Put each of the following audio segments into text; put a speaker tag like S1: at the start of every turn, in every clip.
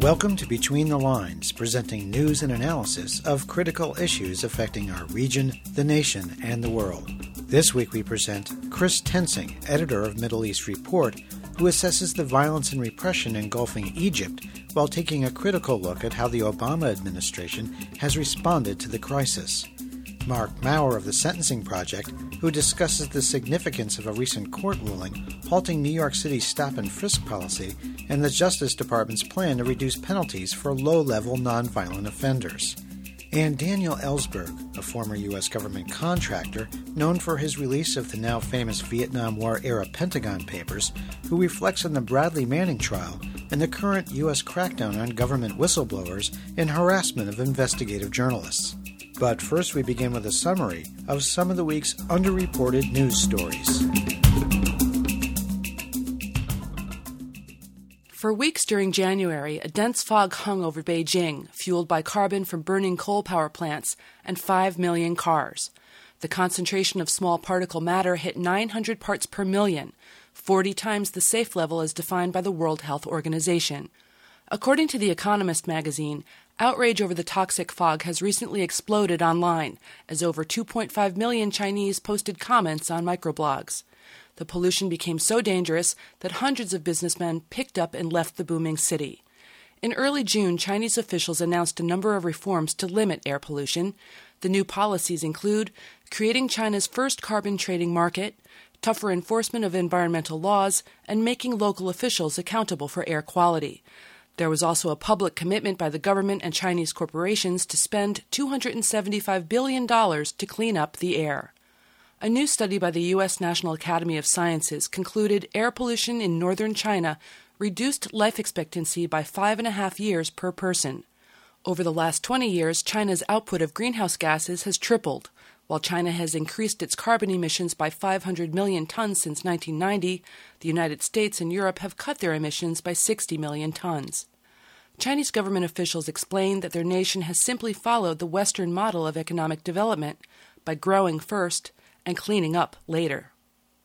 S1: Welcome to Between the Lines, presenting news and analysis of critical issues affecting our region, the nation, and the world. This week we present Chris Tensing, editor of Middle East Report, who assesses the violence and repression engulfing Egypt while taking a critical look at how the Obama administration has responded to the crisis. Mark Maurer of the Sentencing Project, who discusses the significance of a recent court ruling halting New York City's stop-and-frisk policy and the Justice Department's plan to reduce penalties for low-level nonviolent offenders. And Daniel Ellsberg, a former U.S. government contractor known for his release of the now famous Vietnam War-era Pentagon Papers, who reflects on the Bradley Manning trial and the current U.S. crackdown on government whistleblowers and harassment of investigative journalists. But first we begin with a summary of some of the week's underreported news stories.
S2: For weeks during January, a dense fog hung over Beijing, fueled by carbon from burning coal power plants and 5 million cars. The concentration of small particle matter hit 900 parts per million, 40 times the safe level as defined by the World Health Organization. According to The Economist magazine, outrage over the toxic fog has recently exploded online, as over 2.5 million Chinese posted comments on microblogs. The pollution became so dangerous that hundreds of businessmen picked up and left the booming city. In early June, Chinese officials announced a number of reforms to limit air pollution. The new policies include creating China's first carbon trading market, tougher enforcement of environmental laws, and making local officials accountable for air quality. There was also a public commitment by the government and Chinese corporations to spend $275 billion to clean up the air. A new study by the U.S. National Academy of Sciences concluded air pollution in northern China reduced life expectancy by 5.5 years per person. Over the last 20 years, China's output of greenhouse gases has tripled. While China has increased its carbon emissions by 500 million tons since 1990, the United States and Europe have cut their emissions by 60 million tons. Chinese government officials explained that their nation has simply followed the Western model of economic development by growing first and cleaning up later.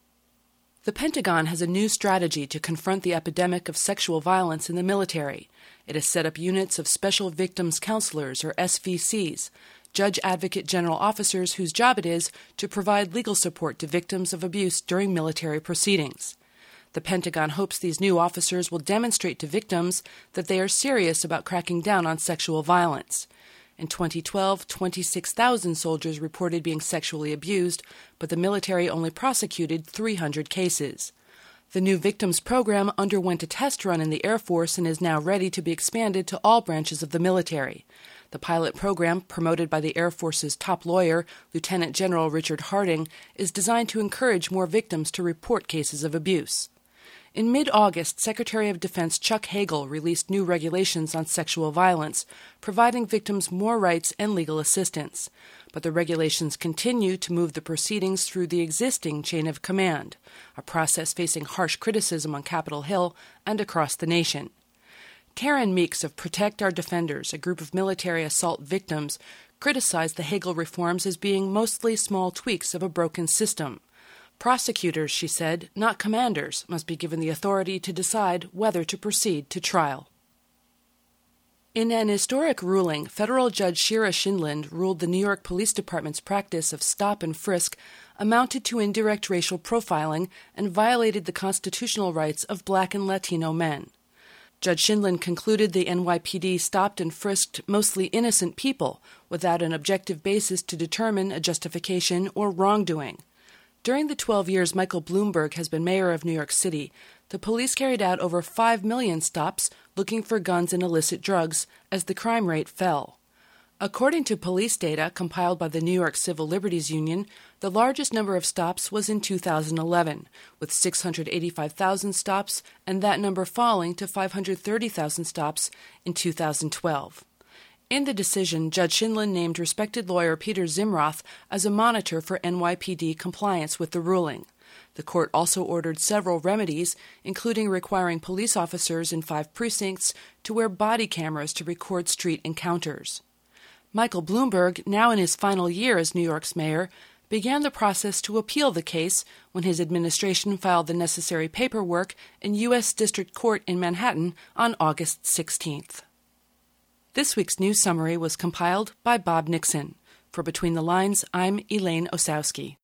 S2: The Pentagon has a new strategy to confront the epidemic of sexual violence in the military. It has set up units of Special Victims Counselors, or SVCs, Judge Advocate General officers whose job it is to provide legal support to victims of abuse during military proceedings. The Pentagon hopes these new officers will demonstrate to victims that they are serious about cracking down on sexual violence. In 2012, 26,000 soldiers reported being sexually abused, but the military only prosecuted 300 cases. The new victims program underwent a test run in the Air Force and is now ready to be expanded to all branches of the military. The pilot program, promoted by the Air Force's top lawyer, Lieutenant General Richard Harding, is designed to encourage more victims to report cases of abuse. In mid-August, Secretary of Defense Chuck Hagel released new regulations on sexual violence, providing victims more rights and legal assistance. But the regulations continue to move the proceedings through the existing chain of command, a process facing harsh criticism on Capitol Hill and across the nation. Karen Meeks of Protect Our Defenders, a group of military assault victims, criticized the Hagel reforms as being mostly small tweaks of a broken system. Prosecutors, she said, not commanders, must be given the authority to decide whether to proceed to trial. In an historic ruling, federal judge Shira Schindlin ruled the New York Police Department's practice of stop and frisk amounted to indirect racial profiling and violated the constitutional rights of Black and Latino men. Judge Schindlin concluded the NYPD stopped and frisked mostly innocent people without an objective basis to determine a justification or wrongdoing. During the 12 years Michael Bloomberg has been mayor of New York City, the police carried out over 5 million stops looking for guns and illicit drugs as the crime rate fell. According to police data compiled by the New York Civil Liberties Union, the largest number of stops was in 2011, with 685,000 stops, and that number falling to 530,000 stops in 2012. In the decision, Judge Schindlin named respected lawyer Peter Zimroth as a monitor for NYPD compliance with the ruling. The court also ordered several remedies, including requiring police officers in 5 precincts to wear body cameras to record street encounters. Michael Bloomberg, now in his final year as New York's mayor, began the process to appeal the case when his administration filed the necessary paperwork in U.S. District Court in Manhattan on August 16th. This week's news summary was compiled by Bob Nixon. For Between the Lines, I'm Elaine Osowski.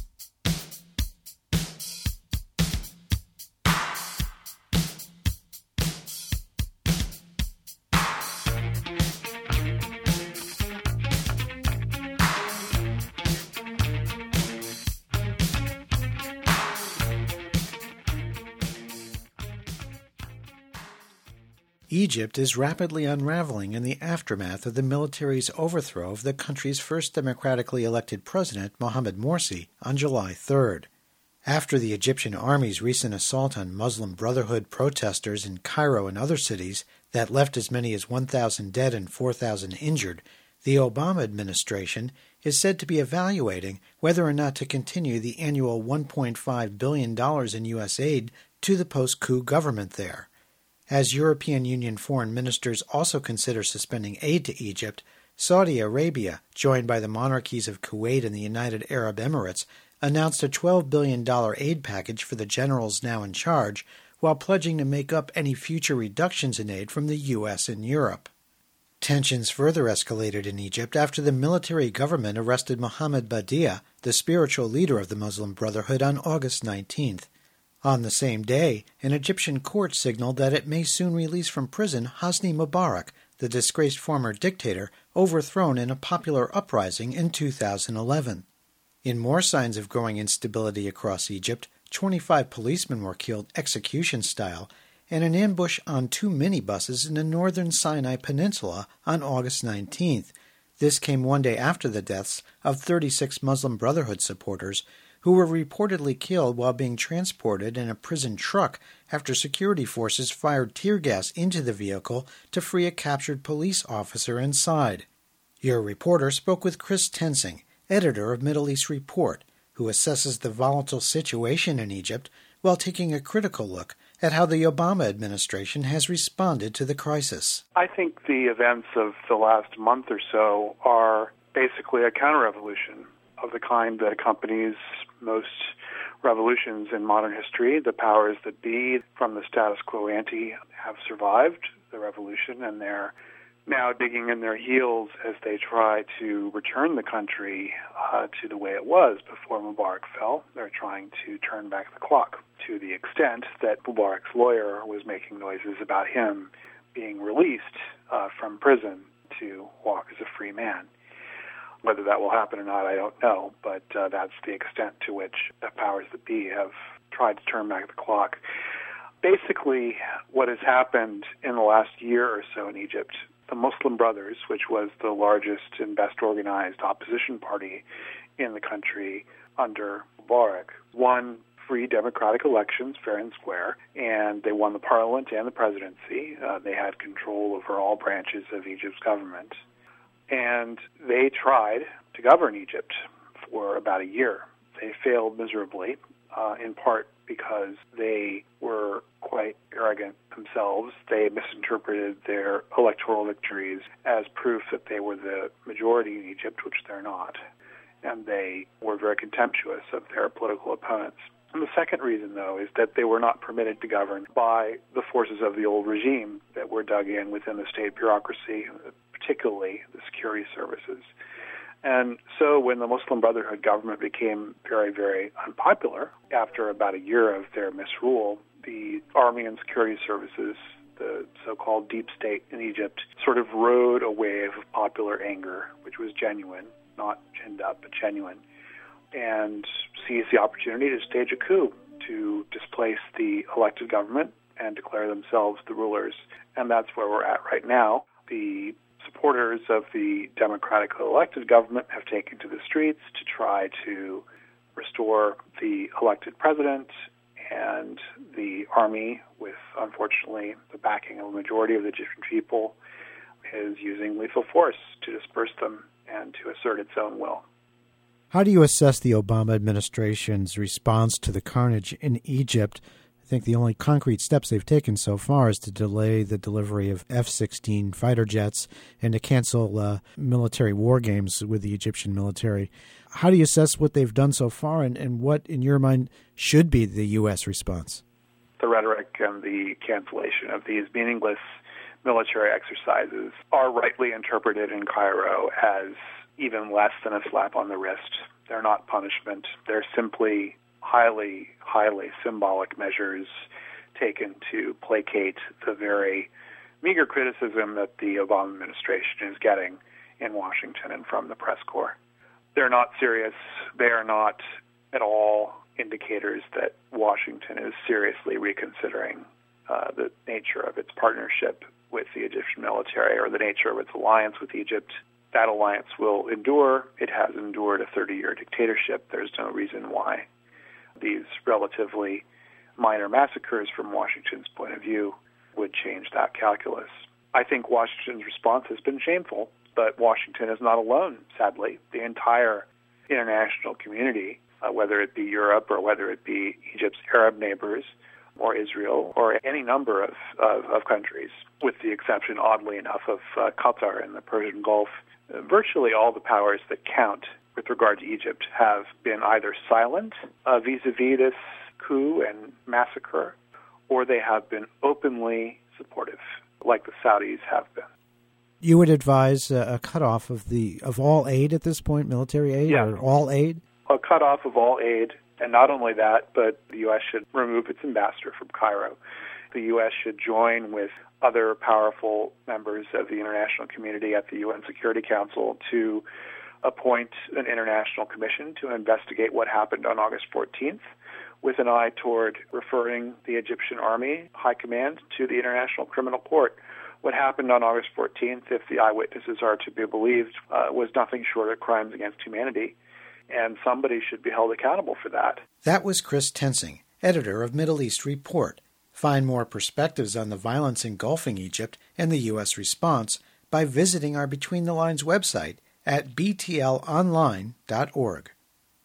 S1: Egypt is rapidly unraveling in the aftermath of the military's overthrow of the country's first democratically elected president, Mohamed Morsi, on July 3rd. After the Egyptian army's recent assault on Muslim Brotherhood protesters in Cairo and other cities that left as many as 1,000 dead and 4,000 injured, the Obama administration is said to be evaluating whether or not to continue the annual $1.5 billion in U.S. aid to the post-coup government there. As European Union foreign ministers also consider suspending aid to Egypt, Saudi Arabia, joined by the monarchies of Kuwait and the United Arab Emirates, announced a $12 billion aid package for the generals now in charge, while pledging to make up any future reductions in aid from the U.S. and Europe. Tensions further escalated in Egypt after the military government arrested Mohammed Badia, the spiritual leader of the Muslim Brotherhood, on August 19th. On the same day, an Egyptian court signaled that it may soon release from prison Hosni Mubarak, the disgraced former dictator overthrown in a popular uprising in 2011. In more signs of growing instability across Egypt, 25 policemen were killed execution-style, and an ambush on 2 minibuses in the northern Sinai Peninsula on August 19th. This came one day after the deaths of 36 Muslim Brotherhood supporters, who were reportedly killed while being transported in a prison truck after security forces fired tear gas into the vehicle to free a captured police officer inside. Your reporter spoke with Chris Tensing, editor of Middle East Report, who assesses the volatile situation in Egypt while taking a critical look at how the Obama administration has responded to the crisis.
S3: I think the events of the last month or so are basically a counter-revolution of the kind that accompanies most revolutions in modern history. The powers that be from the status quo ante have survived the revolution, and they're now digging in their heels as they try to return the country to the way it was before Mubarak fell. They're trying to turn back the clock to the extent that Mubarak's lawyer was making noises about him being released from prison to walk as a free man. Whether that will happen or not, I don't know, but that's the extent to which the powers that be have tried to turn back the clock. Basically, what has happened in the last year or so in Egypt, the Muslim Brothers, which was the largest and best organized opposition party in the country under Mubarak, won free democratic elections, fair and square, and they won the parliament and the presidency. They had control over all branches of Egypt's government. And they tried to govern Egypt for about a year. They failed miserably, in part because they were quite arrogant themselves. They misinterpreted their electoral victories as proof that they were the majority in Egypt, which they're not. And they were very contemptuous of their political opponents. And the second reason, though, is that they were not permitted to govern by the forces of the old regime that were dug in within the state bureaucracy, particularly the security services. And so when the Muslim Brotherhood government became very, very unpopular, after about a year of their misrule, the army and security services, the so-called deep state in Egypt, sort of rode a wave of popular anger, which was genuine, not ginned up, but genuine, and seized the opportunity to stage a coup to displace the elected government and declare themselves the rulers. And that's where we're at right now. The supporters of the democratically elected government have taken to the streets to try to restore the elected president, and the army, with unfortunately the backing of a majority of the Egyptian people, is using lethal force to disperse them and to assert its own will.
S1: How do you assess the Obama administration's response to the carnage in Egypt? I think the only concrete steps they've taken so far is to delay the delivery of F-16 fighter jets and to cancel military war games with the Egyptian military. How do you assess what they've done so far, and what, in your mind, should be the U.S. response?
S3: The rhetoric and the cancellation of these meaningless military exercises are rightly interpreted in Cairo as even less than a slap on the wrist. They're not punishment. They're simply highly, highly symbolic measures taken to placate the very meager criticism that the Obama administration is getting in Washington and from the press corps. They're not serious. They are not at all indicators that Washington is seriously reconsidering the nature of its partnership with the Egyptian military or the nature of its alliance with Egypt. That alliance will endure. It has endured a 30-year dictatorship. There's no reason why these relatively minor massacres from Washington's point of view would change that calculus. I think Washington's response has been shameful, but Washington is not alone, sadly. The entire international community, whether it be Europe or whether it be Egypt's Arab neighbors or Israel or any number of countries, with the exception, oddly enough, of Qatar and the Persian Gulf, virtually all the powers that count with regard to Egypt have been either silent vis-a-vis this coup and massacre, or they have been openly supportive, like the Saudis have been.
S1: You would advise a cutoff of all aid at this point, military aid, or all aid?
S3: A cutoff of all aid, and not only that, but the U.S. should remove its ambassador from Cairo. The U.S. should join with other powerful members of the international community at the UN Security Council to appoint an international commission to investigate what happened on August 14th, with an eye toward referring the Egyptian Army High Command to the International Criminal Court. What happened on August 14th, if the eyewitnesses are to be believed, was nothing short of crimes against humanity, and somebody should be held accountable for that.
S1: That was Chris Tensing, editor of Middle East Report. Find more perspectives on the violence engulfing Egypt and the U.S. response by visiting our Between the Lines website at btlonline.org.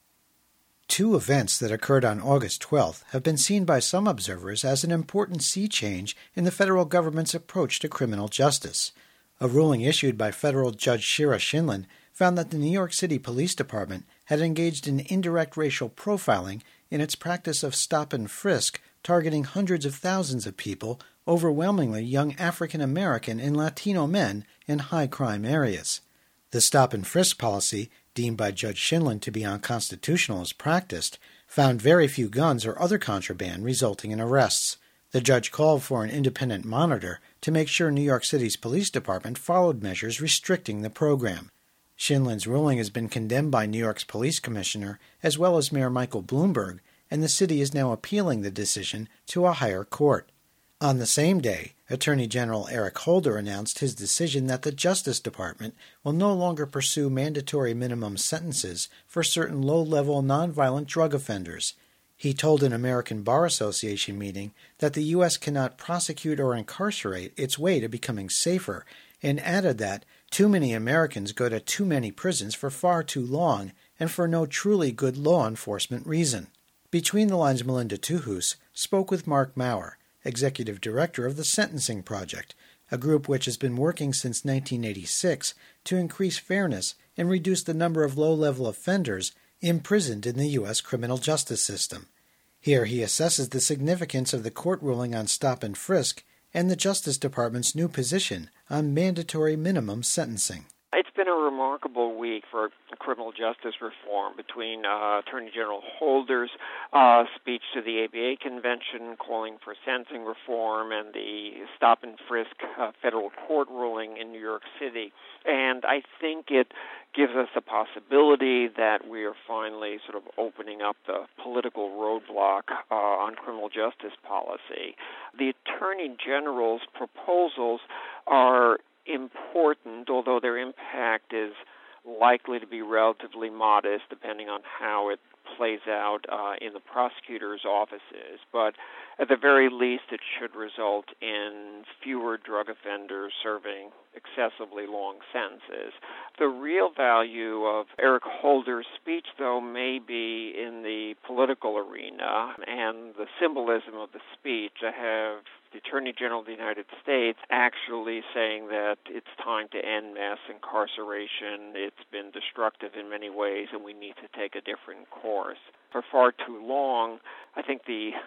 S1: Two events that occurred on August 12th have been seen by some observers as an important sea change in the federal government's approach to criminal justice. A ruling issued by federal Judge Shira Shinlin found that the New York City Police Department had engaged in indirect racial profiling in its practice of stop and frisk, targeting hundreds of thousands of people, overwhelmingly young African American and Latino men in high-crime areas. The stop and frisk policy, deemed by Judge Shinlin to be unconstitutional as practiced, found very few guns or other contraband, resulting in arrests. The judge called for an independent monitor to make sure New York City's police department followed measures restricting the program. Shinlin's ruling has been condemned by New York's police commissioner as well as Mayor Michael Bloomberg, and the city is now appealing the decision to a higher court. On the same day, Attorney General Eric Holder announced his decision that the Justice Department will no longer pursue mandatory minimum sentences for certain low-level nonviolent drug offenders. He told an American Bar Association meeting that the U.S. cannot prosecute or incarcerate its way to becoming safer, and added that too many Americans go to too many prisons for far too long and for no truly good law enforcement reason. Between the Lines' Melinda Tuhus spoke with Mark Maurer, Executive Director of the Sentencing Project, a group which has been working since 1986 to increase fairness and reduce the number of low-level offenders imprisoned in the U.S. criminal justice system. Here he assesses the significance of the court ruling on stop and frisk and the Justice Department's new position on mandatory minimum sentencing.
S4: It's been a remarkable week for criminal justice reform between Attorney General Holder's speech to the ABA convention calling for sentencing reform and the stop and frisk federal court ruling in New York City. And I think it gives us the possibility that we are finally sort of opening up the political roadblock on criminal justice policy. The Attorney General's proposals are important, although their impact is likely to be relatively modest depending on how it plays out in the prosecutor's offices. But at the very least, it should result in fewer drug offenders serving excessively long sentences. The real value of Eric Holder's speech, though, may be in the political arena and the symbolism of the speech to have the Attorney General of the United States actually saying that it's time to end mass incarceration. It's been destructive in many ways, and we need to take a different course. For far too long, I think the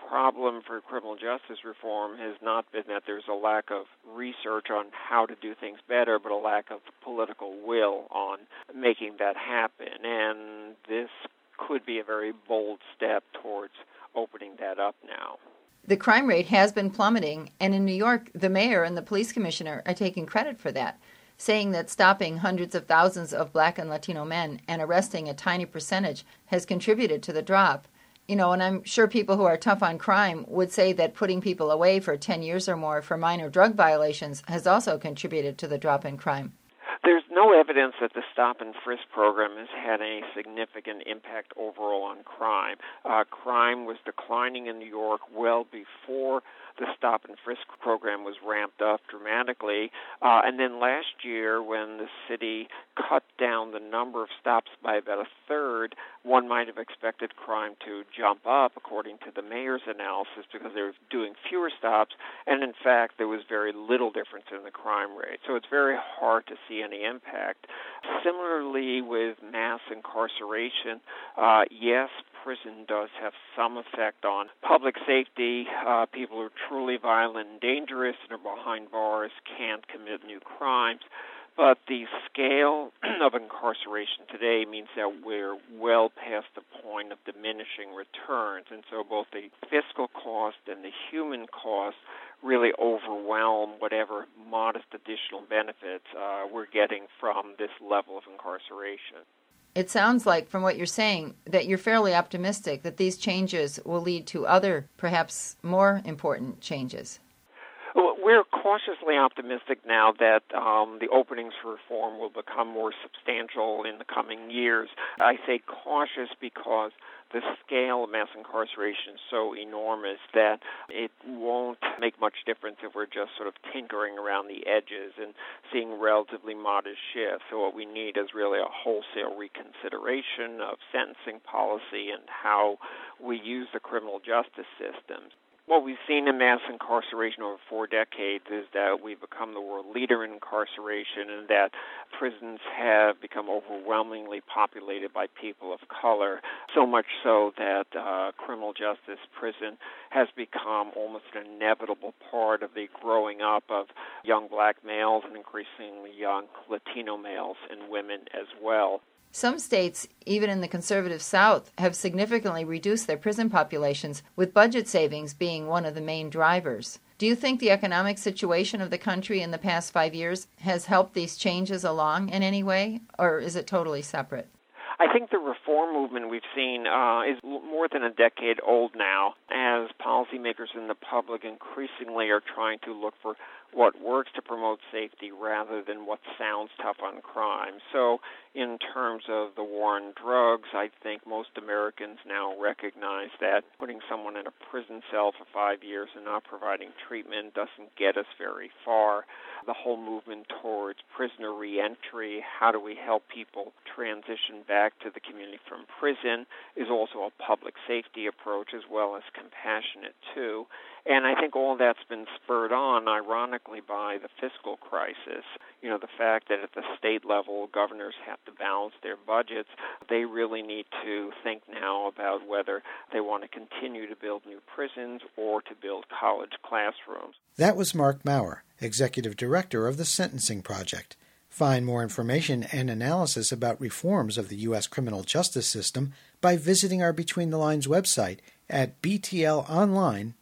S4: problem for criminal justice reform has not been that there's a lack of research on how to do things better, but a lack of political will on making that happen. And this could be a very bold step towards opening that up now.
S5: The crime rate has been plummeting, and in New York, the mayor and the police commissioner are taking credit for that, saying that stopping hundreds of thousands of Black and Latino men and arresting a tiny percentage has contributed to the drop. You know, and I'm sure people who are tough on crime would say that putting people away for 10 years or more for minor drug violations has also contributed to the drop in crime.
S4: There's no evidence that the Stop and Frisk program has had any significant impact overall on crime. Crime was declining in New York well before the Stop and Frisk program was ramped up dramatically. And then last year, when the city cut down the number of stops by about a third, one might have expected crime to jump up, according to the mayor's analysis, because they were doing fewer stops. And in fact, there was very little difference in the crime rate. So it's very hard to see any impact. Similarly, with mass incarceration, yes, prison does have some effect on public safety. People who are truly violent and dangerous and are behind bars can't commit new crimes. But the scale of incarceration today means that we're well past the point of diminishing returns. And so both the fiscal cost and the human cost really overwhelm whatever modest additional benefits we're getting from this level of incarceration.
S5: It sounds like, from what you're saying, that you're fairly optimistic that these changes will lead to other, perhaps more important changes.
S4: Well, we're cautiously optimistic now that the openings for reform will become more substantial in the coming years. I say cautious because the scale of mass incarceration is so enormous that it won't make much difference if we're just sort of tinkering around the edges and seeing relatively modest shifts. So what we need is really a wholesale reconsideration of sentencing policy and how we use the criminal justice systems. What we've seen in mass incarceration over 4 decades is that we've become the world leader in incarceration and that prisons have become overwhelmingly populated by people of color, so much so that criminal justice prison has become almost an inevitable part of the growing up of young Black males and increasingly young Latino males and women as well.
S5: Some states, even in the conservative South, have significantly reduced their prison populations, with budget savings being one of the main drivers. Do you think the economic situation of the country in the past 5 years has helped these changes along in any way, or is it totally separate?
S4: I think the reform movement we've seen is more than a decade old now, as policymakers and the public increasingly are trying to look for what works to promote safety rather than what sounds tough on crime. So in terms of the war on drugs, I think most Americans now recognize that putting someone in a prison cell for 5 years and not providing treatment doesn't get us very far. The whole movement towards prisoner reentry, how do we help people transition back to the community from prison, is also a public safety approach as well as compassionate too. And I think all that's been spurred on, ironically, by the fiscal crisis. You know, the fact that at the state level, governors have to balance their budgets. They really need to think now about whether they want to continue to build new prisons or to build college classrooms.
S1: That was Mark Maurer, Executive Director of the Sentencing Project. Find more information and analysis about reforms of the U.S. criminal justice system by visiting our Between the Lines website at btlonline.org.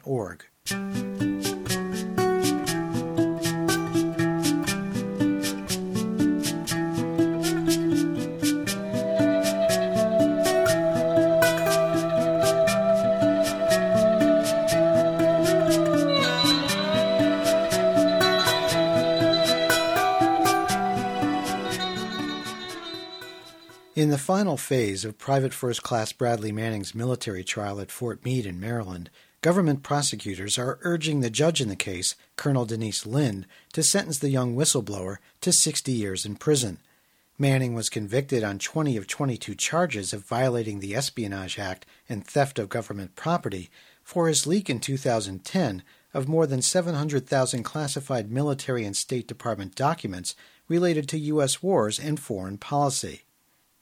S1: In the final phase of Private First Class Bradley Manning's military trial at Fort Meade in Maryland, government prosecutors are urging the judge in the case, Colonel Denise Lind, to sentence the young whistleblower to 60 years in prison. Manning was convicted on 20 of 22 charges of violating the Espionage Act and theft of government property for his leak in 2010 of more than 700,000 classified military and State Department documents related to U.S. wars and foreign policy.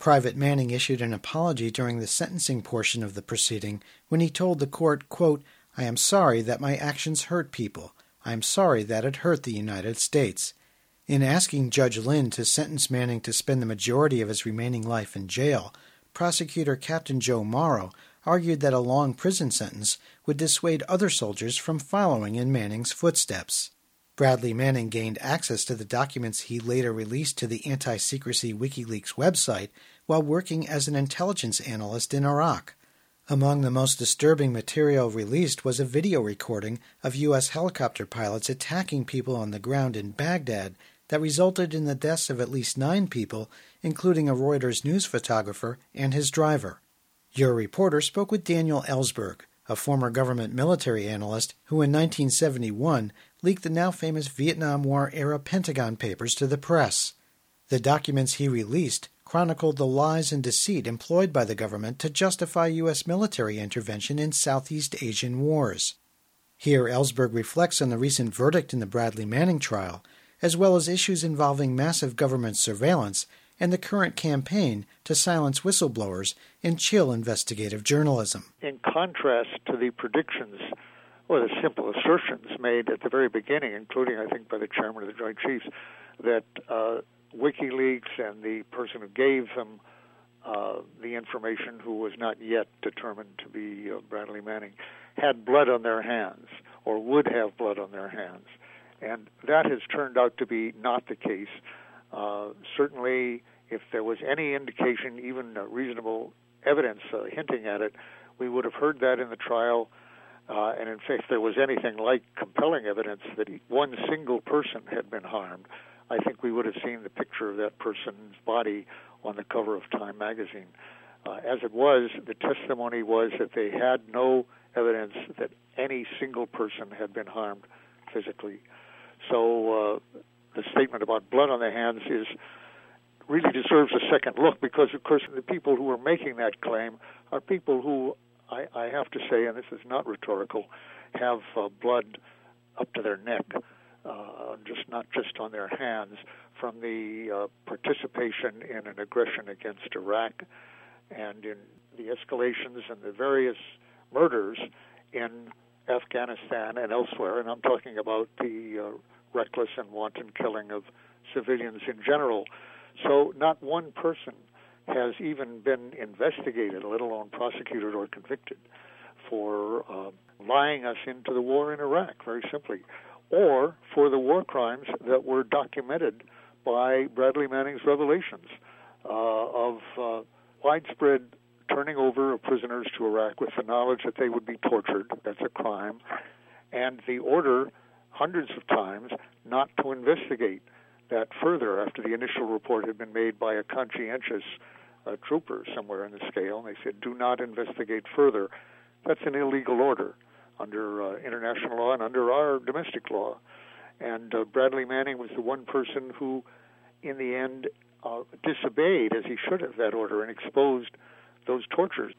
S1: Private Manning issued an apology during the sentencing portion of the proceeding when he told the court, quote, "I am sorry that my actions hurt people. I am sorry that it hurt the United States." In asking Judge Lynn to sentence Manning to spend the majority of his remaining life in jail, prosecutor Captain Joe Morrow argued that a long prison sentence would dissuade other soldiers from following in Manning's footsteps. Bradley Manning gained access to the documents he later released to the anti-secrecy WikiLeaks website while working as an intelligence analyst in Iraq. Among the most disturbing material released was a video recording of U.S. helicopter pilots attacking people on the ground in Baghdad that resulted in the deaths of at least 9 people, including a Reuters news photographer and his driver. Your reporter spoke with Daniel Ellsberg, a former government military analyst who in 1971 leaked the now-famous Vietnam War-era Pentagon Papers to the press. The documents he released chronicled the lies and deceit employed by the government to justify U.S. military intervention in Southeast Asian wars. Here, Ellsberg reflects on the recent verdict in the Bradley Manning trial, as well as issues involving massive government surveillance and the current campaign to silence whistleblowers and chill investigative journalism.
S6: In contrast to the predictions or the simple assertions made at the very beginning, including, I think, by the chairman of the Joint Chiefs, that WikiLeaks and the person who gave them the information, who was not yet determined to be Bradley Manning, had blood on their hands or would have blood on their hands. And that has turned out to be not the case. Certainly, if there was any indication, even reasonable evidence hinting at it, we would have heard that in the trial. And in fact, if there was anything like compelling evidence that one single person had been harmed, I think we would have seen the picture of that person's body on the cover of Time magazine. As it was, the testimony was that they had no evidence that any single person had been harmed physically. So the statement about blood on their hands really deserves a second look, because, of course, the people who are making that claim are people who, I have to say, and this is not rhetorical, have blood up to their neck, not just on their hands, from the participation in an aggression against Iraq and in the escalations and the various murders in Afghanistan and elsewhere. And I'm talking about the reckless and wanton killing of civilians in general. So not one person has even been investigated, let alone prosecuted or convicted, for lying us into the war in Iraq, very simply, or for the war crimes that were documented by Bradley Manning's revelations of widespread turning over of prisoners to Iraq with the knowledge that they would be tortured. That's a crime. And the order, hundreds of times, not to investigate that further after the initial report had been made by a conscientious trooper somewhere in the scale, and they said, do not investigate further. That's an illegal order under international law and under our domestic law. And Bradley Manning was the one person who, in the end, disobeyed, as he should have, that order and exposed those tortures.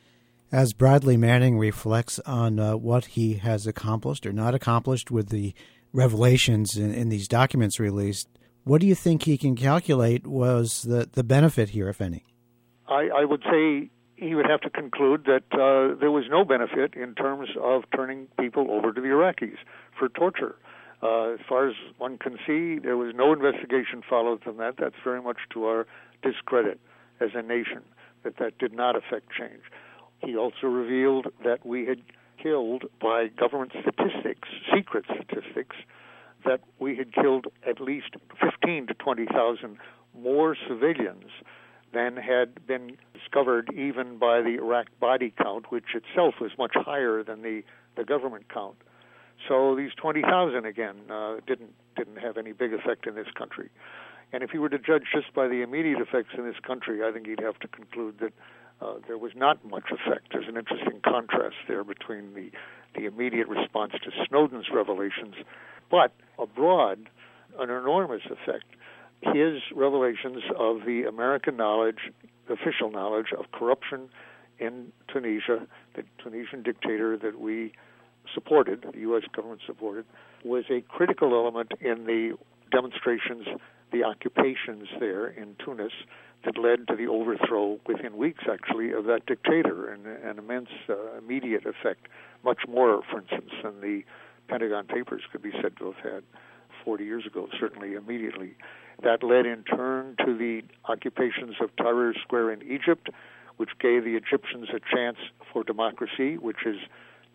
S1: As Bradley Manning reflects on what he has accomplished or not accomplished with the revelations in these documents released, what do you think he can calculate was the benefit here, if any?
S6: I would say he would have to conclude that there was no benefit in terms of turning people over to the Iraqis for torture. As far as one can see, there was no investigation followed from that. That's very much to our discredit as a nation, that did not affect change. He also revealed that we had killed, by government statistics, secret statistics, that we had killed at least 15 to 20,000 more civilians than had been discovered even by the Iraq body count, which itself was much higher than the government count. So these 20,000, again, didn't have any big effect in this country. And if he were to judge just by the immediate effects in this country, I think he'd have to conclude that there was not much effect. There's an interesting contrast there between the immediate response to Snowden's revelations, but abroad, an enormous effect. His revelations of the American knowledge, official knowledge of corruption in Tunisia, the Tunisian dictator that we supported, the U.S. government supported, was a critical element in the demonstrations, the occupations there in Tunis that led to the overthrow within weeks, actually, of that dictator, and an immense immediate effect, much more, for instance, than the Pentagon Papers could be said to have had 40 years ago, certainly immediately. That led in turn to the occupations of Tahrir Square in Egypt, which gave the Egyptians a chance for democracy, which is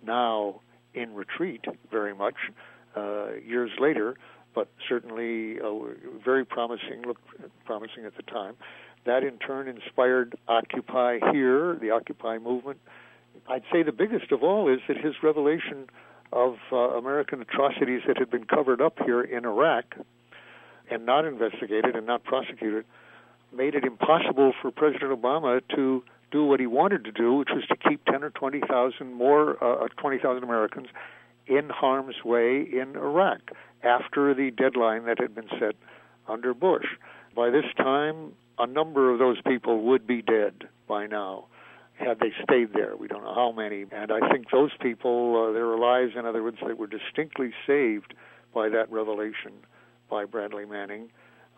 S6: now in retreat very much years later, but certainly very promising, looked promising at the time. That in turn inspired Occupy here, the Occupy movement. I'd say the biggest of all is that his revelation of American atrocities that had been covered up here in Iraq and not investigated and not prosecuted made it impossible for President Obama to do what he wanted to do, which was to keep 10 or 20,000 more, 20,000 Americans in harm's way in Iraq after the deadline that had been set under Bush. By this time, a number of those people would be dead by now had they stayed there. We don't know how many. And I think those people, their lives, in other words, they were distinctly saved by that revelation by Bradley Manning.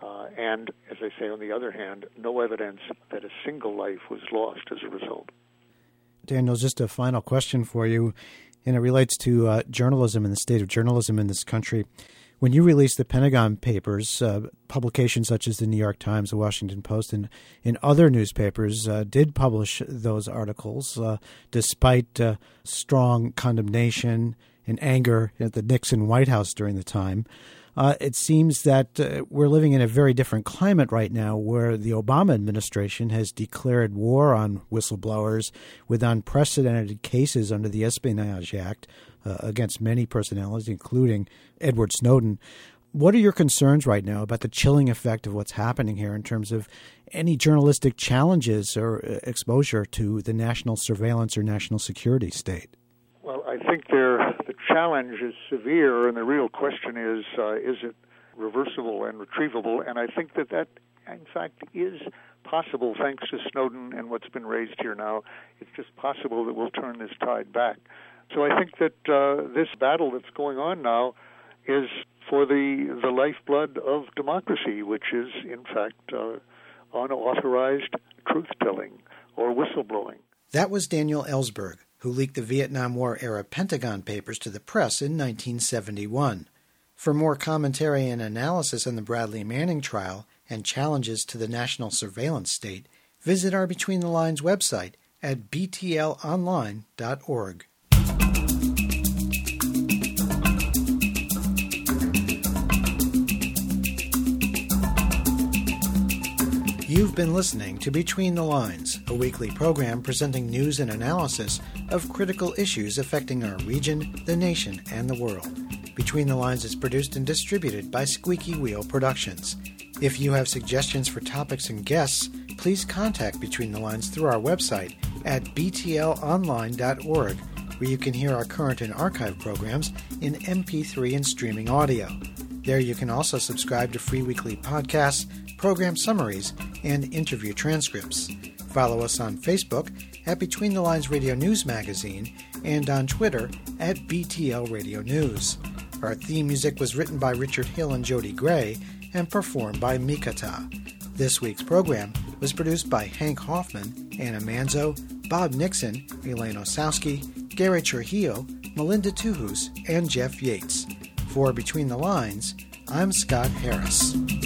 S6: And, as I say, on the other hand, no evidence that a single life was lost as a result.
S1: Daniel, just a final question for you, and it relates to journalism and the state of journalism in this country. When you released the Pentagon Papers, publications such as the New York Times, the Washington Post, and other newspapers did publish those articles despite strong condemnation and anger at the Nixon White House during the time. It seems that we're living in a very different climate right now where the Obama administration has declared war on whistleblowers with unprecedented cases under the Espionage Act against many personalities, including Edward Snowden. What are your concerns right now about the chilling effect of what's happening here in terms of any journalistic challenges or exposure to the national surveillance or national security state?
S6: Well, I think the challenge is severe, and the real question is it reversible and retrievable? And I think that, in fact, is possible thanks to Snowden and what's been raised here now. It's just possible that we'll turn this tide back. So I think that this battle that's going on now is for the lifeblood of democracy, which is, in fact, unauthorized truth-telling or whistleblowing.
S1: That was Daniel Ellsberg, who leaked the Vietnam War-era Pentagon Papers to the press in 1971. For more commentary and analysis on the Bradley Manning trial and challenges to the national surveillance state, visit our Between the Lines website at btlonline.org. You've been listening to Between the Lines, a weekly program presenting news and analysis of critical issues affecting our region, the nation, and the world. Between the Lines is produced and distributed by Squeaky Wheel Productions. If you have suggestions for topics and guests, please contact Between the Lines through our website at btlonline.org, where you can hear our current and archive programs in MP3 and streaming audio. There you can also subscribe to free weekly podcasts, program summaries, and interview transcripts. Follow us on Facebook at Between the Lines Radio News Magazine and on Twitter at BTL Radio News. Our theme music was written by Richard Hill and Jody Gray and performed by Mikata. This week's program was produced by Hank Hoffman, Anna Manzo, Bob Nixon, Elaine Osowski, Gary Trujillo, Melinda Tuhus, and Jeff Yates. For Between the Lines, I'm Scott Harris.